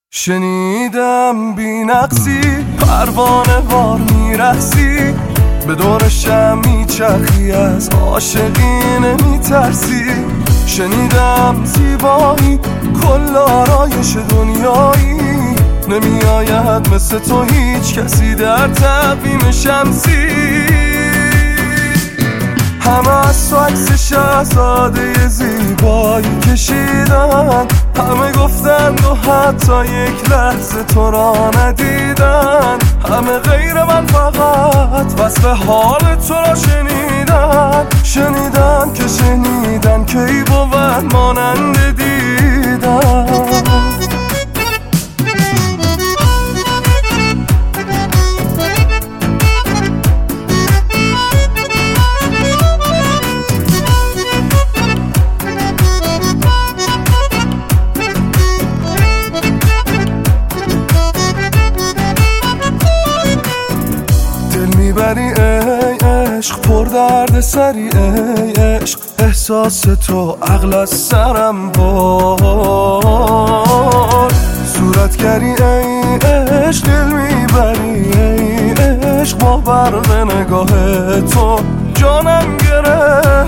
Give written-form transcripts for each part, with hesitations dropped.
شنیدم بی نقصی پروانه وار میرخصی، به دور شم میچرخی، از عاشقی نمیترسی. شنیدم زیبایی کل آرایش دنیایی، نمیآید مثل تو هیچ کسی در تقویم شمسی. همه از تو عکس شهزاده زیبایی کشیدن، همه گفتند و حتی یک لحظه تو را ندیدن. همه غیر من فقط وصف حال تو را شنیدن، شنیدن که شنیدن که ای بود مانند دیدن. میبری ای عشق پر درد سری، ای عشق احساس تو عقل از سرم بار. صورتگری ای عشق دل میبری، ای عشق با برق نگاه تو جانم گره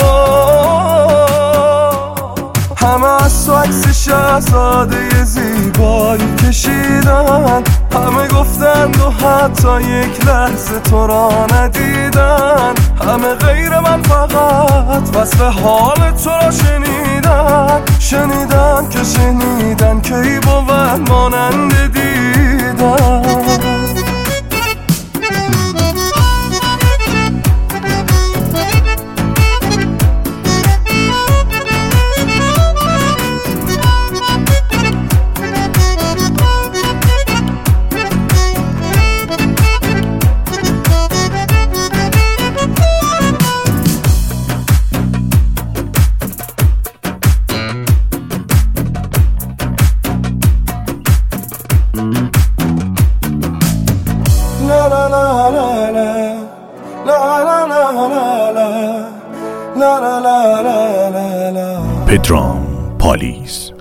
خورد. همه از تو عکس شهزاده زیبایی کشیدن، همه گفتند و حتی یک لحظه تو را ندیدن. همه غیر من فقط وصف حال تو را شنیدن، شنیدن که شنیدن که ای بود مانند دیدن. پدرام پالیز.